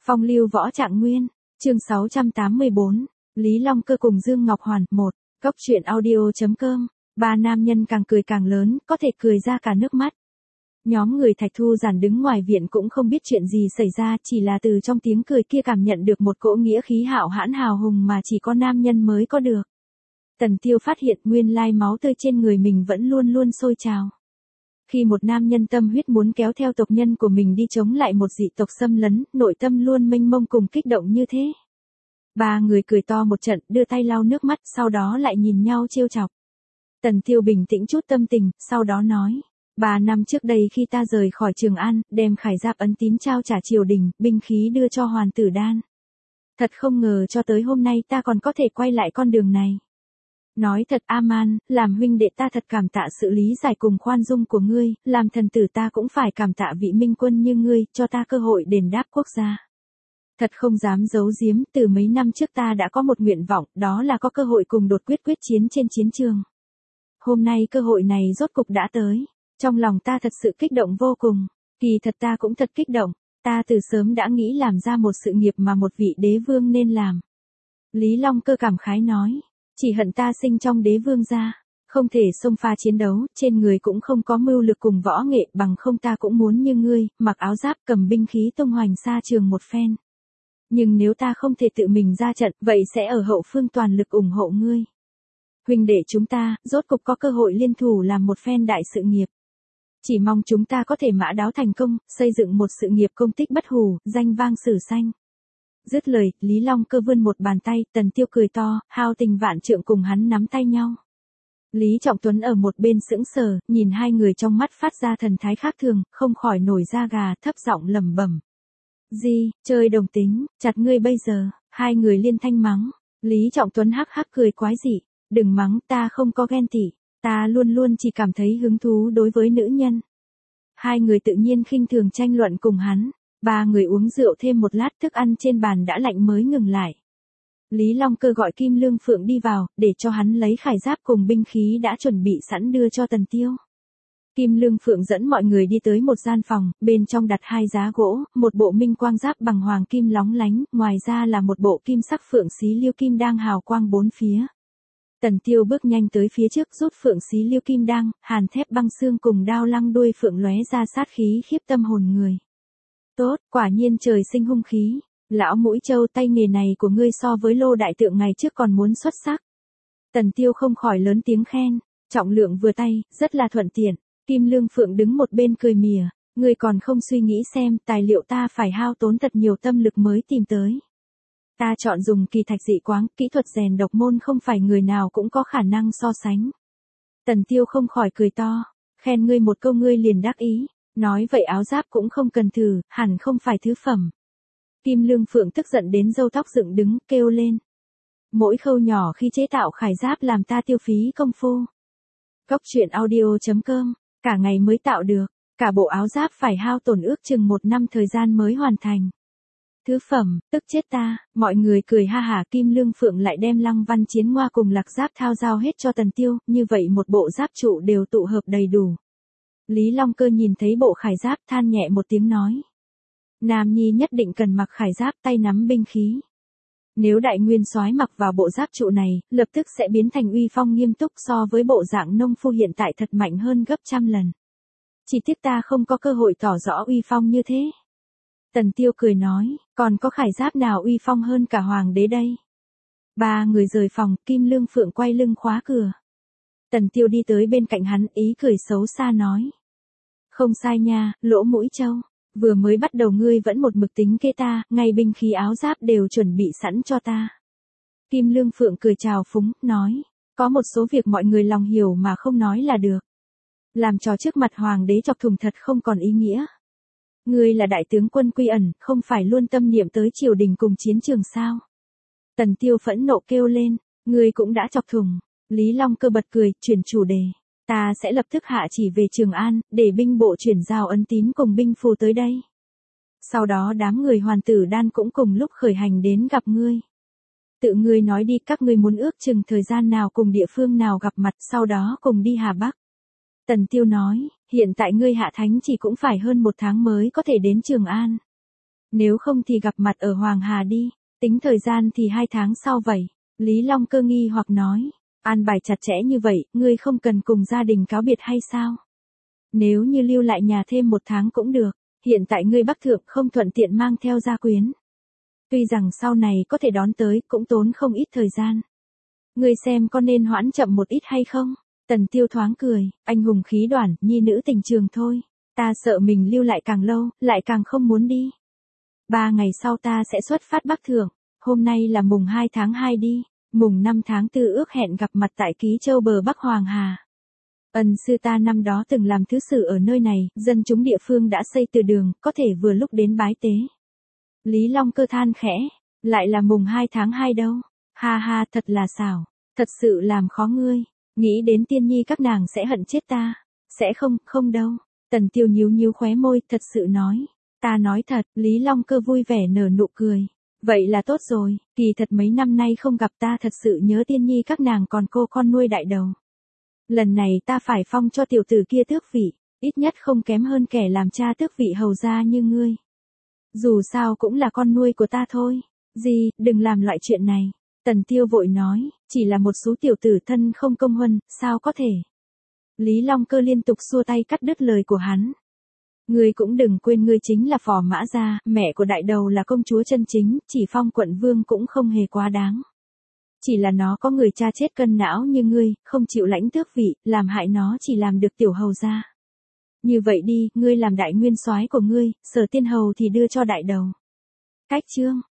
Phong lưu võ trạng nguyên, chương 684, Lý Long Cơ cùng Dương Ngọc Hoàn, 1, Cốc truyện audio.com, ba nam nhân càng cười càng lớn, có thể cười ra cả nước mắt. Nhóm người Thạch Thu Giản đứng ngoài viện cũng không biết chuyện gì xảy ra, chỉ là từ trong tiếng cười kia cảm nhận được một cỗ nghĩa khí hạo hãn hào hùng mà chỉ có nam nhân mới có được. Tần Tiêu phát hiện nguyên lai máu tươi trên người mình vẫn luôn luôn sôi trào. Khi một nam nhân tâm huyết muốn kéo theo tộc nhân của mình đi chống lại một dị tộc xâm lấn, nội tâm luôn mênh mông cùng kích động như thế. Ba người cười to một trận, đưa tay lau nước mắt, sau đó lại nhìn nhau trêu chọc. Tần Tiêu bình tĩnh chút tâm tình, sau đó nói, 3 năm trước đây khi ta rời khỏi Trường An, đem khải giáp ấn tín trao trả triều đình, binh khí đưa cho Hoàn Tử Đan. Thật không ngờ cho tới hôm nay ta còn có thể quay lại con đường này. Nói thật A-man, làm huynh đệ ta thật cảm tạ sự lý giải cùng khoan dung của ngươi, làm thần tử ta cũng phải cảm tạ vị minh quân như ngươi, cho ta cơ hội đền đáp quốc gia. Thật không dám giấu giếm, từ mấy năm trước ta đã có một nguyện vọng, đó là có cơ hội cùng đột quyết quyết chiến trên chiến trường. Hôm nay cơ hội này rốt cục đã tới, trong lòng ta thật sự kích động vô cùng, kỳ thật ta cũng thật kích động, ta từ sớm đã nghĩ làm ra một sự nghiệp mà một vị đế vương nên làm. Lý Long Cơ cảm khái nói. Chỉ hận ta sinh trong đế vương gia, không thể xông pha chiến đấu, trên người cũng không có mưu lực cùng võ nghệ, bằng không ta cũng muốn như ngươi, mặc áo giáp cầm binh khí tung hoành xa trường một phen. Nhưng nếu ta không thể tự mình ra trận, vậy sẽ ở hậu phương toàn lực ủng hộ ngươi. Huynh đệ chúng ta, rốt cục có cơ hội liên thủ làm một phen đại sự nghiệp. Chỉ mong chúng ta có thể mã đáo thành công, xây dựng một sự nghiệp công tích bất hủ, danh vang sử xanh. Dứt lời, Lý Long Cơ vươn một bàn tay, Tần Tiêu cười to, hao tình vạn trượng cùng hắn nắm tay nhau. Lý Trọng Tuấn ở một bên sững sờ, nhìn hai người trong mắt phát ra thần thái khác thường, không khỏi nổi da gà, thấp giọng lẩm bẩm. Gì, chơi đồng tính, chặt ngươi bây giờ, hai người liên thanh mắng. Lý Trọng Tuấn hắc hắc cười quái dị, đừng mắng, ta không có ghen tị, ta luôn luôn chỉ cảm thấy hứng thú đối với nữ nhân. Hai người tự nhiên khinh thường tranh luận cùng hắn. Ba người uống rượu thêm một lát, thức ăn trên bàn đã lạnh mới ngừng lại. Lý Long Cơ gọi Kim Lương Phượng đi vào, để cho hắn lấy khải giáp cùng binh khí đã chuẩn bị sẵn đưa cho Tần Tiêu. Kim Lương Phượng dẫn mọi người đi tới một gian phòng, bên trong đặt 2 giá gỗ, một bộ minh quang giáp bằng hoàng kim lóng lánh, ngoài ra là một bộ kim sắc phượng xí liêu kim đang hào quang bốn phía. Tần Tiêu bước nhanh tới phía trước, rút phượng xí liêu kim đang, hàn thép băng xương cùng đao lăng đuôi phượng lóe ra sát khí khiếp tâm hồn người. Tốt, quả nhiên trời sinh hung khí. Lão Mũi Châu, tay nghề này của ngươi so với Lô đại tượng ngày trước còn muốn xuất sắc. Tần Tiêu không khỏi lớn tiếng khen, trọng lượng vừa tay, rất là thuận tiện. Kim Lương Phượng đứng một bên cười mỉa, ngươi còn không suy nghĩ xem, tài liệu ta phải hao tốn thật nhiều tâm lực mới tìm tới. Ta chọn dùng kỳ thạch dị quáng, kỹ thuật rèn độc môn không phải người nào cũng có khả năng so sánh. Tần Tiêu không khỏi cười to, khen ngươi một câu ngươi liền đắc ý. Nói vậy áo giáp cũng không cần thử, hẳn không phải thứ phẩm. Kim Lương Phượng tức giận đến râu tóc dựng đứng, kêu lên. Mỗi khâu nhỏ khi chế tạo khải giáp làm ta tiêu phí công phu. Cốc truyện audio.com, cả ngày mới tạo được, cả bộ áo giáp phải hao tổn ước chừng 1 năm thời gian mới hoàn thành. Thứ phẩm, tức chết ta, mọi người cười ha hả. Kim Lương Phượng lại đem Lăng Văn Chiến Ngoa cùng Lạc Giáp thao giao hết cho Tần Tiêu, như vậy một bộ giáp trụ đều tụ hợp đầy đủ. Lý Long Cơ nhìn thấy bộ khải giáp than nhẹ một tiếng nói. Nam nhi nhất định cần mặc khải giáp tay nắm binh khí. Nếu đại nguyên soái mặc vào bộ giáp trụ này, lập tức sẽ biến thành uy phong nghiêm túc so với bộ dạng nông phu hiện tại thật mạnh hơn gấp trăm lần. Chỉ tiếc ta không có cơ hội tỏ rõ uy phong như thế. Tần Tiêu cười nói, còn có khải giáp nào uy phong hơn cả hoàng đế đây. Ba người rời phòng, Kim Lương Phượng quay lưng khóa cửa. Tần Tiêu đi tới bên cạnh hắn, ý cười xấu xa nói. Không sai nha, Lỗ Mũi Châu, vừa mới bắt đầu ngươi vẫn một mực tính kê ta, ngay binh khí áo giáp đều chuẩn bị sẵn cho ta. Kim Lương Phượng cười chào phúng, nói, có một số việc mọi người lòng hiểu mà không nói là được. Làm trò trước mặt hoàng đế chọc thùng thật không còn ý nghĩa. Ngươi là đại tướng quân Quy Ẩn, không phải luôn tâm niệm tới triều đình cùng chiến trường sao? Tần Tiêu phẫn nộ kêu lên, ngươi cũng đã chọc thùng. Lý Long Cơ bật cười, chuyển chủ đề. Ta sẽ lập tức hạ chỉ về Trường An, để binh bộ chuyển giao ấn tín cùng binh phù tới đây. Sau đó đám người Hoàn Tử Đan cũng cùng lúc khởi hành đến gặp ngươi. Tự ngươi nói đi, các ngươi muốn ước chừng thời gian nào cùng địa phương nào gặp mặt, sau đó cùng đi Hà Bắc. Tần Tiêu nói, hiện tại ngươi hạ thánh chỉ cũng phải hơn 1 tháng mới có thể đến Trường An. Nếu không thì gặp mặt ở Hoàng Hà đi, tính thời gian thì 2 tháng sau vậy. Lý Long Cơ nghi hoặc nói, an bài chặt chẽ như vậy, ngươi không cần cùng gia đình cáo biệt hay sao? Nếu như lưu lại nhà thêm 1 tháng cũng được, hiện tại ngươi Bắc Thượng không thuận tiện mang theo gia quyến. Tuy rằng sau này có thể đón tới cũng tốn không ít thời gian. Ngươi xem có nên hoãn chậm một ít hay không? Tần Tiêu thoáng cười, anh hùng khí đoản, nhi nữ tình trường thôi. Ta sợ mình lưu lại càng lâu, lại càng không muốn đi. 3 ngày sau ta sẽ xuất phát Bắc Thượng, hôm nay là mùng 2 tháng 2 đi, mùng 5 tháng 4 ước hẹn gặp mặt tại Ký Châu bờ Bắc Hoàng Hà. Ân sư ta năm đó từng làm thứ sử ở nơi này, dân chúng địa phương đã xây từ đường, có thể vừa lúc đến bái tế. Lý Long Cơ than khẽ, lại là mùng 2 tháng 2 đâu, ha ha thật là xảo, thật sự làm khó ngươi, nghĩ đến Tiên Nhi các nàng sẽ hận chết ta, sẽ không, không đâu. Tần Tiêu nhíu nhíu khóe môi, thật sự nói, ta nói thật, Lý Long Cơ vui vẻ nở nụ cười. Vậy là tốt rồi, kỳ thật mấy năm nay không gặp ta thật sự nhớ Tiên Nhi các nàng còn cô con nuôi đại đầu. Lần này ta phải phong cho tiểu tử kia tước vị, ít nhất không kém hơn kẻ làm cha tước vị hầu gia như ngươi. Dù sao cũng là con nuôi của ta thôi, gì, đừng làm loại chuyện này. Tần Tiêu vội nói, chỉ là một số tiểu tử thân không công huân, sao có thể. Lý Long Cơ liên tục xua tay cắt đứt lời của hắn. Ngươi cũng đừng quên ngươi chính là Phò Mã Gia, mẹ của đại đầu là công chúa chân chính, chỉ phong quận vương cũng không hề quá đáng. Chỉ là nó có người cha chết cân não như ngươi, không chịu lãnh tước vị, làm hại nó chỉ làm được tiểu hầu gia. Như vậy đi, ngươi làm đại nguyên soái của ngươi, Sở Tiên Hầu thì đưa cho đại đầu. Cách chương